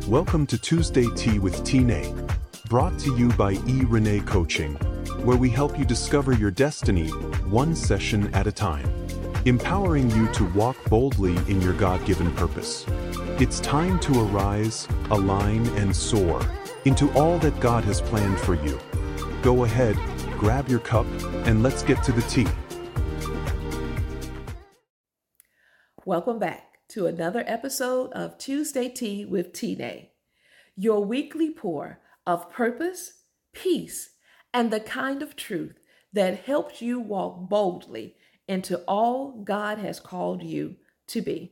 Welcome to Tuesday Tea with Tine, brought to you by Renee Coaching, where we help you discover your destiny one session at a time, empowering you to walk boldly in your God-given purpose. It's time to arise, align, and soar into all that God has planned for you. Go ahead, grab your cup, and let's get to the tea. Welcome back to another episode of Tuesday Tea with Tine, your weekly pour of purpose, peace, and the kind of truth that helps you walk boldly into all God has called you to be.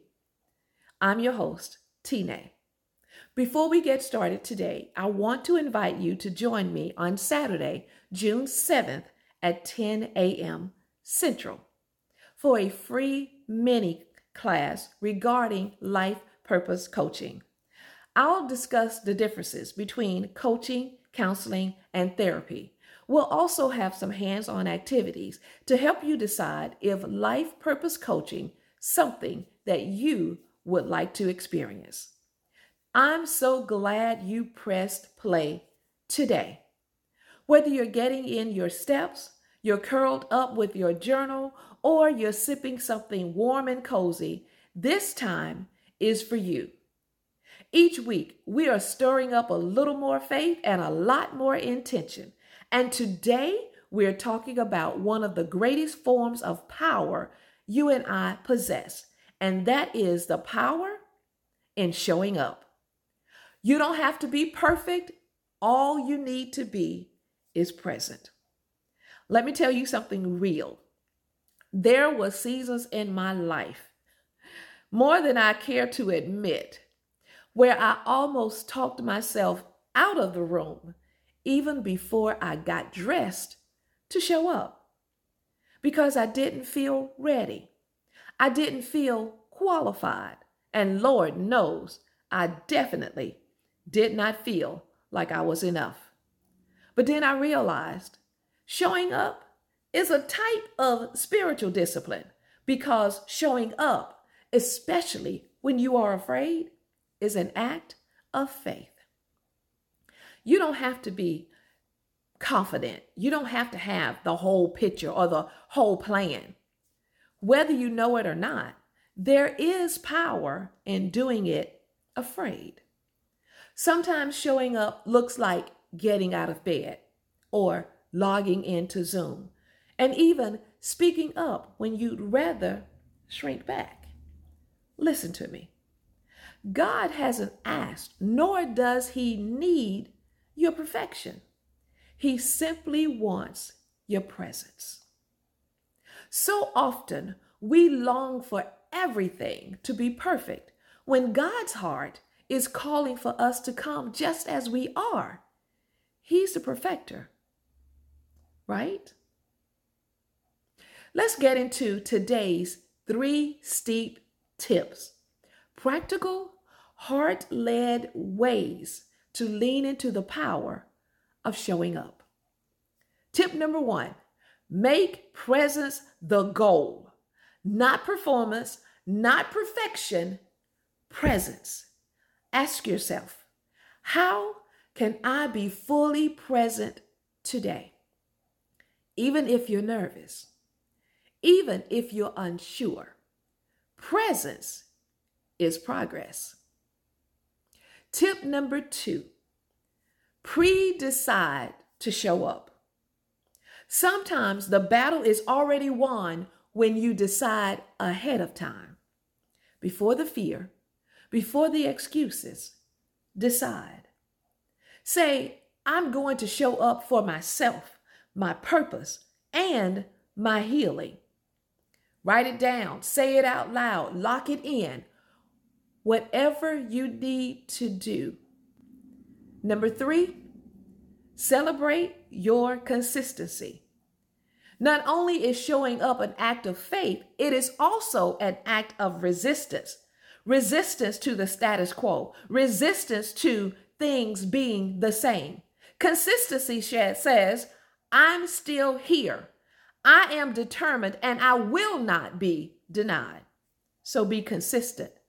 I'm your host, Tine. Before we get started today, I want to invite you to join me on Saturday, June 7th at 10 a.m. Central for a free mini class regarding life purpose coaching. I'll discuss the differences between coaching, counseling, and therapy. We'll also have some hands-on activities to help you decide if life purpose coaching is something that you would like to experience. I'm so glad you pressed play today. Whether you're getting in your steps, you're curled up with your journal, or you're sipping something warm and cozy, this time is for you. Each week, we are stirring up a little more faith and a lot more intention. And today, we're talking about one of the greatest forms of power you and I possess, and that is the power in showing up. You don't have to be perfect. All you need to be is present. Let me tell you something real. There were seasons in my life, more than I care to admit, where I almost talked myself out of the room even before I got dressed to show up because I didn't feel ready. I didn't feel qualified. And Lord knows, I definitely did not feel like I was enough. But then I realized showing up is a type of spiritual discipline because showing up, especially when you are afraid, is an act of faith. You don't have to be confident. You don't have to have the whole picture or the whole plan. Whether you know it or not, there is power in doing it afraid. Sometimes showing up looks like getting out of bed or logging into Zoom, and even speaking up when you'd rather shrink back. Listen to me. God hasn't asked, nor does he need your perfection. He simply wants your presence. So often we long for everything to be perfect when God's heart is calling for us to come just as we are. He's the perfecter, right? Let's get into today's 3 steep tips. Practical, heart-led ways to lean into the power of showing up. Tip number 1, make presence the goal. Not performance, not perfection, presence. Ask yourself, how can I be fully present today? Even if you're nervous, even if you're unsure, presence is progress. Tip number 2, pre-decide to show up. Sometimes the battle is already won when you decide ahead of time. Before the fear, before the excuses, decide. Say, I'm going to show up for myself, my purpose, and my healing. Write it down, say it out loud, lock it in. Whatever you need to do. Number 3, celebrate your consistency. Not only is showing up an act of faith, it is also an act of resistance. Resistance to the status quo, resistance to things being the same. Consistency says, I'm still here. I am determined and I will not be denied. So be consistent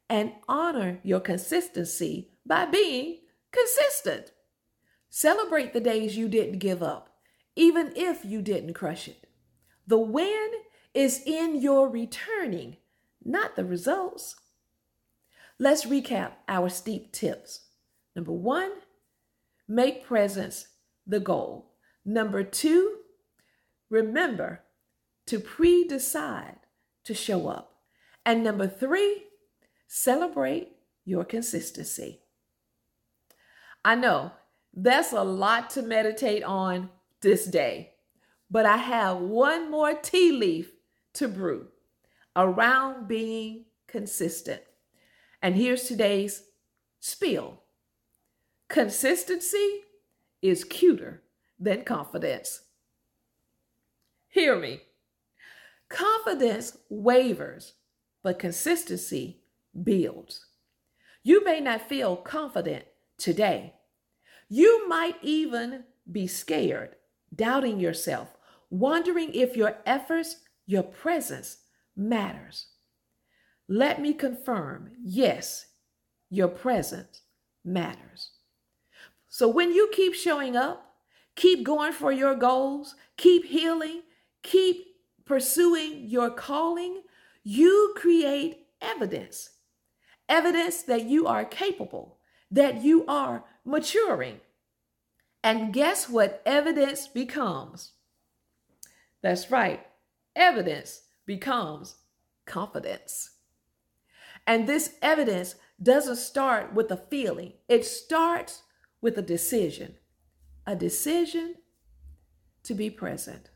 and honor your consistency by being consistent. Celebrate the days you didn't give up, even if you didn't crush it. The win is in your returning, not the results. Let's recap our steep tips. Number 1, make presence the goal. Number 2, remember to pre-decide to show up. And number 3, celebrate your consistency. I know that's a lot to meditate on this day, but I have one more tea leaf to brew around being consistent. And here's today's spiel. Consistency is cuter than confidence. Hear me. Confidence wavers, but consistency builds. You may not feel confident today. You might even be scared, doubting yourself, wondering if your efforts, your presence matters. Let me confirm, yes, your presence matters. So when you keep showing up, keep going for your goals, keep healing, keep pursuing your calling, you create evidence. Evidence that you are capable, that you are maturing. And guess what evidence becomes? That's right. Evidence becomes confidence. And this evidence doesn't start with a feeling. It starts with a decision to be present.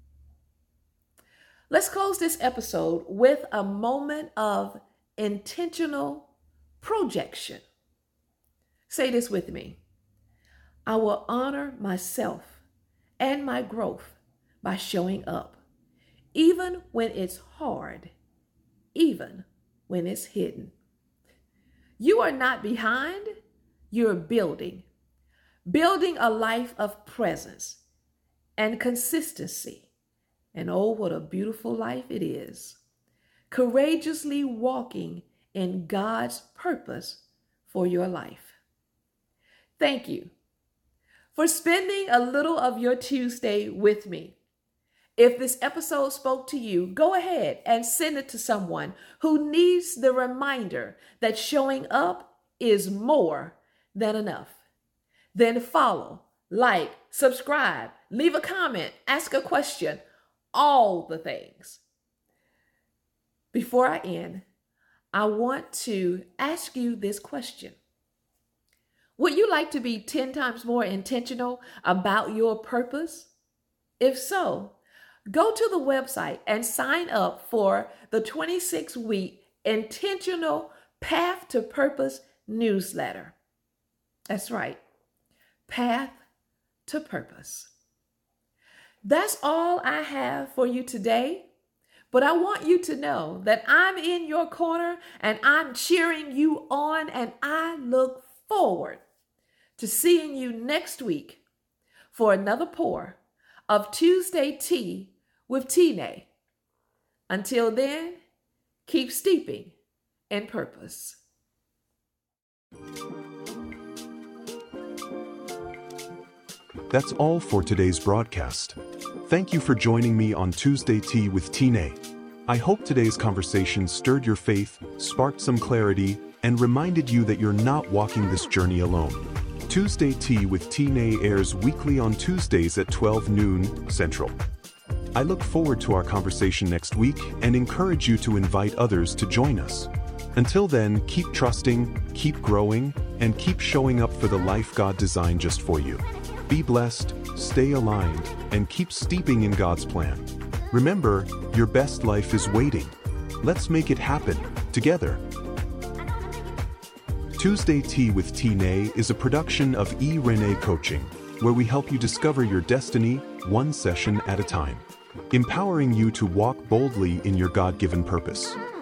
Let's close this episode with a moment of intentional projection. Say this with me. I will honor myself and my growth by showing up, even when it's hard, even when it's hidden. You are not behind, you're building a life of presence and consistency. And oh, what a beautiful life it is. Courageously walking in God's purpose for your life. Thank you for spending a little of your Tuesday with me. If this episode spoke to you, go ahead and send it to someone who needs the reminder that showing up is more than enough. Then follow, like, subscribe, leave a comment, ask a question, all the things. Before I end, I want to ask you this question. Would you like to be 10 times more intentional about your purpose? If so, go to the website and sign up for the 26-week Intentional Path to Purpose newsletter. That's right, Path to Purpose. That's all I have for you today, but I want you to know that I'm in your corner and I'm cheering you on, and I look forward to seeing you next week for another pour of Tuesday Tea with Tine. Until then, keep steeping in purpose. That's all for today's broadcast. Thank you for joining me on Tuesday Tea with Tine. I hope today's conversation stirred your faith, sparked some clarity, and reminded you that you're not walking this journey alone. Tuesday Tea with Tine airs weekly on Tuesdays at 12 noon Central. I look forward to our conversation next week and encourage you to invite others to join us. Until then, keep trusting, keep growing, and keep showing up for the life God designed just for you. Be blessed, stay aligned, and keep steeping in God's plan. Remember, your best life is waiting. Let's make it happen, together. Tuesday Tea with Tine is a production of Renee Coaching, where we help you discover your destiny one session at a time, empowering you to walk boldly in your God-given purpose.